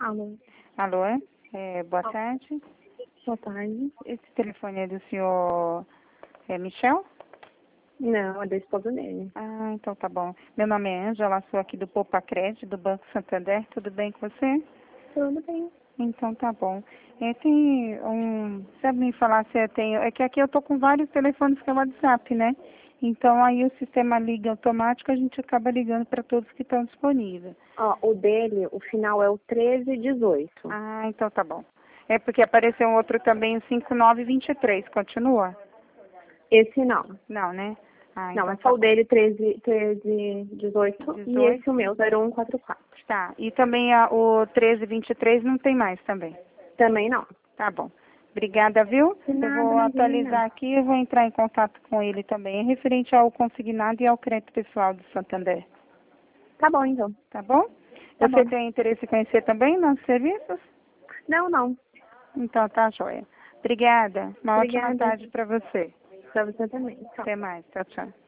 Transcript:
Alô, Alô, boa tarde. boa tarde. Esse telefone é do senhor Michel? Não, é da esposa dele. Ah, então tá bom. Meu nome é Ângela, sou aqui do Poupa Crédito, do Banco Santander. Tudo bem com você? Tudo bem. Então tá bom. Tem sabe me falar se eu tenho... É que aqui eu tô com vários telefones que é WhatsApp, né? Então aí o sistema liga automático, a gente acaba ligando para todos que estão disponíveis. Ó, o dele, o final é o 1318. Ah, então tá bom. É porque apareceu um outro também, o 5923. Continua? Esse não. Não, né? Ah, Não, então é tá só o bom. dele 1318 e 18. esse o meu 0144. Tá. E também o 1323 não tem mais também. Também não. Tá bom. Obrigada, viu? De Eu nada, vou imagina. atualizar aqui e vou entrar em contato com ele também, referente ao consignado e ao crédito pessoal do Santander. Tá bom, então. Tá bom? Tá Você bom. tem interesse em conhecer também nossos serviços? Não, não. Então tá, joia. Obrigada. Uma ótima Obrigada. tarde para você. Pra você também. Tchau. Até mais. Tchau, tchau.